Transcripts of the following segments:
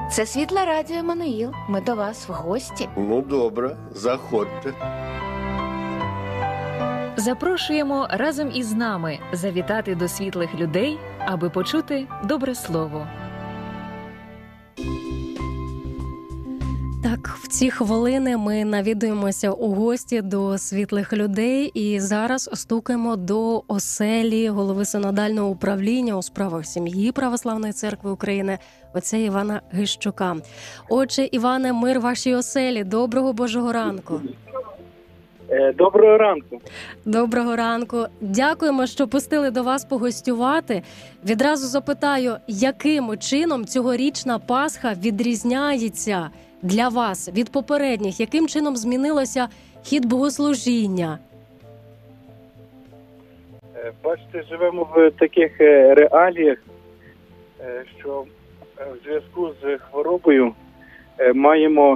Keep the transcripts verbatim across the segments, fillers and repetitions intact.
Це Світле Радіо Еммануїл. Ми до вас в гості. Ну, добре, заходьте. Запрошуємо разом із нами завітати до світлих людей, аби почути добре слово. Так, в ці хвилини ми навідуємося у гості до світлих людей і зараз стукаємо до оселі голови синодального управління у справах сім'ї Православної церкви України отця Івана Гищука. Отче Іване, мир вашій оселі. Доброго Божого ранку. Доброго ранку. Доброго ранку. Дякуємо, що пустили до вас погостювати. Відразу запитаю, яким чином цьогорічна Пасха відрізняється для вас від попередніх? Яким чином змінилося хід богослужіння? Бачите, живемо в таких реаліях, що в зв'язку з хворобою маємо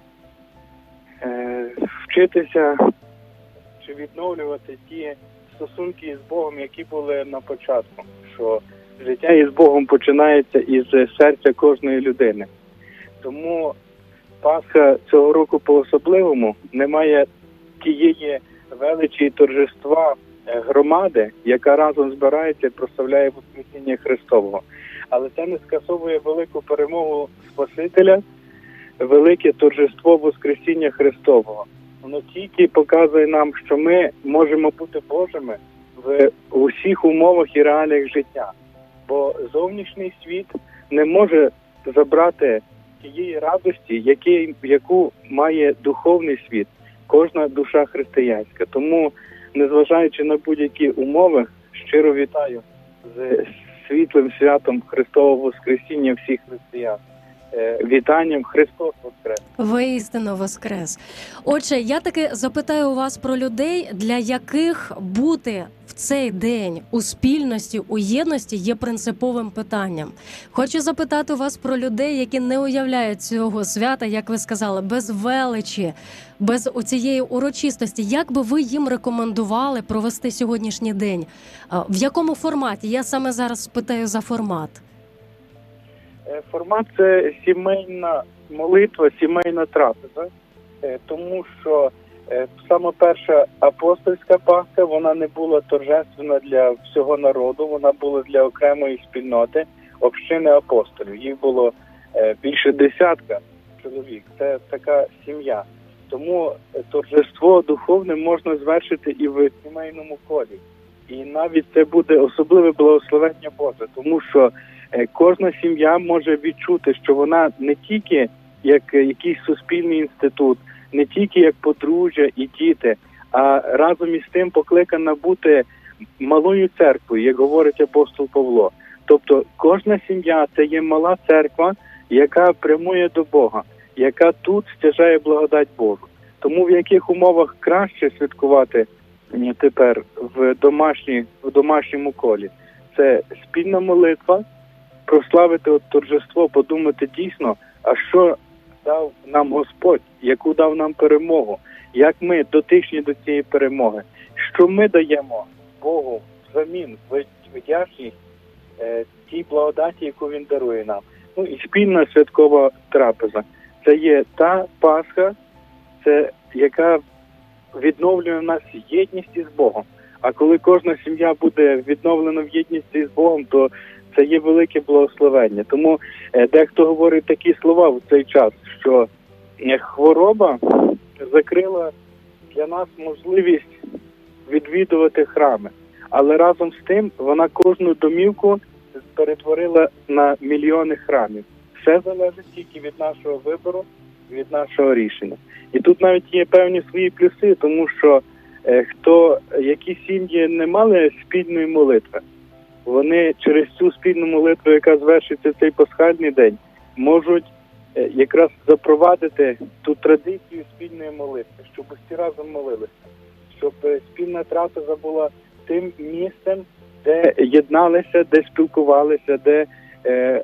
вчитися чи відновлювати ті стосунки з Богом, які були на початку. Що життя із Богом починається із серця кожної людини. Тому Пасха цього року по-особливому немає тієї величі і торжества громади, яка разом збирається і прославляє Воскресіння Христового. Але це не скасовує велику перемогу Спасителя, велике торжество Воскресіння Христового. Воно тільки показує нам, що ми можемо бути Божими в усіх умовах і реаліях життя. Бо зовнішній світ не може забрати тієї радості, які, яку має духовний світ, кожна душа християнська. Тому, незважаючи на будь-які умови, щиро вітаю з світлим святом Христового Воскресіння всіх християн. Вітанням Христос Воскрес! Воістину Воскрес! Отже, я таки запитаю у вас про людей, для яких бути в цей день у спільності, у єдності є принциповим питанням. Хочу запитати вас про людей, які не уявляють цього свята, як ви сказали, без величі, без оцієї урочистості. Як би ви їм рекомендували провести сьогоднішній день? В якому форматі? Я саме зараз питаю за формат. Формат – це сімейна молитва, сімейна трапеза, тому що саме перша апостольська Пасха, вона не була торжественна для всього народу, вона була для окремої спільноти, общини апостолів. Їх було більше десятка чоловік, це така сім'я. Тому торжество духовне можна звершити і в сімейному колі. І навіть це буде особливе благословення Боже, тому що кожна сім'я може відчути, що вона не тільки як якийсь суспільний інститут, не тільки як подружжя і діти, а разом із тим покликана бути малою церквою, як говорить апостол Павло. Тобто кожна сім'я – це є мала церква, яка прямує до Бога, яка тут стяжає благодать Божу. Тому в яких умовах краще святкувати тепер в, домашні, в домашньому колі? Це спільна молитва, прославити от торжество, подумати дійсно, а що дав нам Господь, яку дав нам перемогу, як ми дотичні до цієї перемоги, що ми даємо Богу взамін, вдячність е, тій благодаті, яку Він дарує нам. Ну і спільна святкова трапеза. Це є та Пасха, це яка відновлює в нас єдність із Богом. А коли кожна сім'я буде відновлена в єдності з Богом, то це є велике благословення. Тому дехто говорить такі слова в цей час, що хвороба закрила для нас можливість відвідувати храми. Але разом з тим вона кожну домівку перетворила на мільйони храмів. Все залежить тільки від нашого вибору, від нашого рішення. І тут навіть є певні свої плюси, тому що хто, які сім'ї не мали спільної молитви, вони через цю спільну молитву, яка звершиться цей пасхальний день, можуть якраз запровадити ту традицію спільної молитви, щоб усі разом молилися, щоб спільна трапеза була тим місцем, де єдналися, де спілкувалися, де е,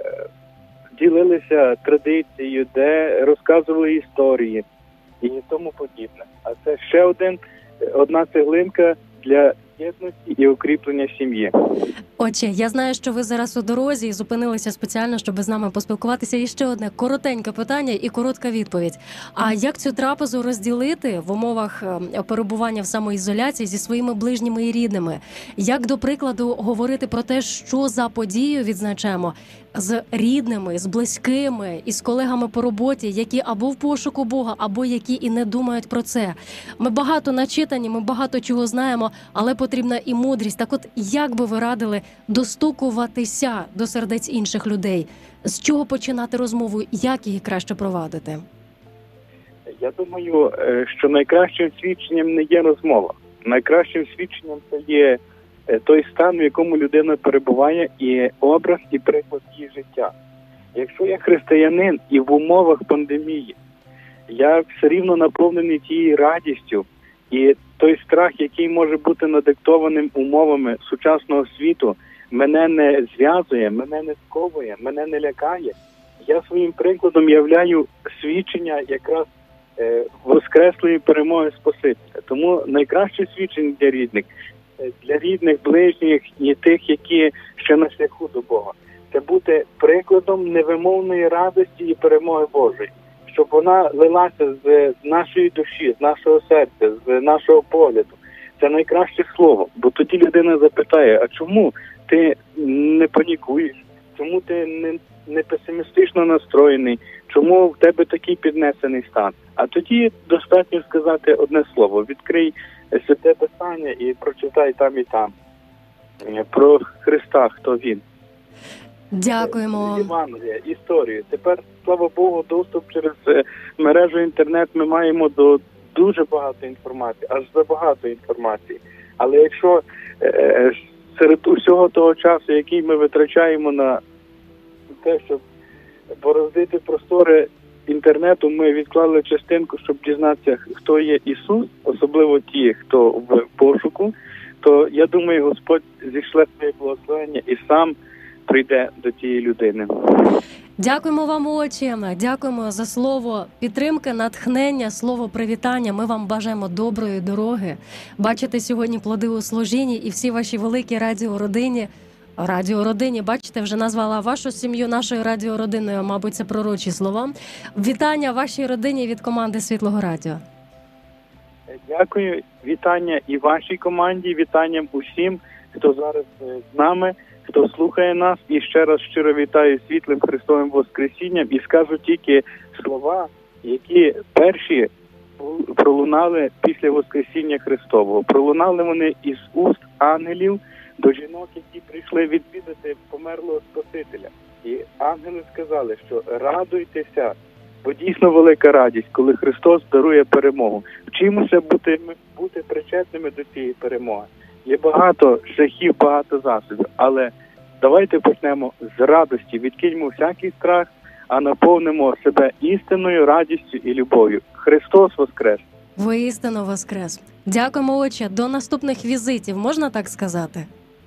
ділилися традицією, де розказували історії і тому подібне. А це ще один, одна цеглинка для єдності і укріплення сім'ї. Отче, я знаю, що ви зараз у дорозі і зупинилися спеціально, щоб з нами поспілкуватися. І ще одне коротеньке питання і коротка відповідь. А як цю трапезу розділити в умовах е, перебування в самоізоляції зі своїми ближніми і рідними? Як, до прикладу, говорити про те, що за подію відзначаємо з рідними, з близькими і з колегами по роботі, які або в пошуку Бога, або які і не думають про це? Ми багато начитані, ми багато чого знаємо, але потрібна і мудрість. Так от, як би ви радили достукуватися до сердець інших людей? З чого починати розмову? Як її краще провадити? Я думаю, що найкращим свідченням не є розмова. Найкращим свідченням це є той стан, в якому людина перебуває, і образ, і приклад її життя. Якщо я християнин і в умовах пандемії, я все рівно наповнений тією радістю, і той страх, який може бути надиктованим умовами сучасного світу, мене не зв'язує, мене не сковує, мене не лякає. Я своїм прикладом являю свідчення якраз е, воскреслої перемоги Спасителя. Тому найкраще свідчення для рідних, для рідних, ближніх і тих, які ще на шляху до Бога, це бути прикладом невимовної радості і перемоги Божої, щоб вона лилася з нашої душі, з нашого серця, з нашого погляду. Це найкраще слово, бо тоді людина запитає, а чому ти не панікуєш, чому ти не, не песимістично настроєний, чому в тебе такий піднесений стан? А тоді достатньо сказати одне слово, відкрий Святе Писання і прочитай там і там про Христа, хто Він. Дякуємо. Євангелія, історію. Тепер, слава Богу, доступ через мережу інтернет ми маємо до дуже багато інформації, аж забагато інформації. Але якщо е, серед усього того часу, який ми витрачаємо на те, щоб бороздити простори інтернету, ми відклали частинку, щоб дізнатися, хто є Ісус, особливо ті, хто в пошуку, то, я думаю, Господь зійшле своє благословення і сам прийде до тієї людини. Дякуємо вам, отче, дякуємо за слово підтримки, натхнення, слово привітання. Ми вам бажаємо доброї дороги. Бачите сьогодні плоди у служінні і всі ваші великі радіородині. Радіородині, бачите, вже назвала вашу сім'ю нашою радіородиною, мабуть, це пророчі слова. Вітання вашій родині від команди Світлого Радіо. Дякую. Вітання і вашій команді, вітанням усім, хто зараз з нами, хто слухає нас. І ще раз щиро вітаю світлим Христовим Воскресінням і скажу тільки слова, які перші пролунали після Воскресіння Христового. Пролунали вони із уст ангелів до жінок, які прийшли відвідати померлого Спасителя. І ангели сказали, що радуйтеся, бо дійсно велика радість, коли Христос дарує перемогу. Вчимося бути, бути причетними до цієї перемоги. Є багато шляхів, багато засобів, але давайте почнемо з радості, відкиньмо всякий страх, а наповнимо себе істинною радістю і любов'ю. Христос воскрес! Воістину воскрес! Дякуємо, отче. До наступних візитів, можна так сказати?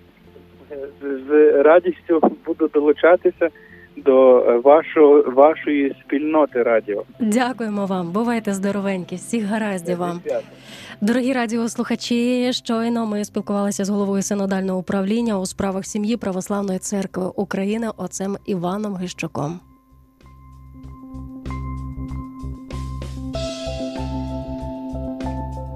З радістю буду долучатися до вашого, вашої спільноти радіо. Дякуємо вам. Бувайте здоровенькі. Всіх гараздів вам. Дорогі радіослухачі, щойно ми спілкувалися з головою синодального управління у справах сім'ї Православної церкви України отцем Іваном Гищуком.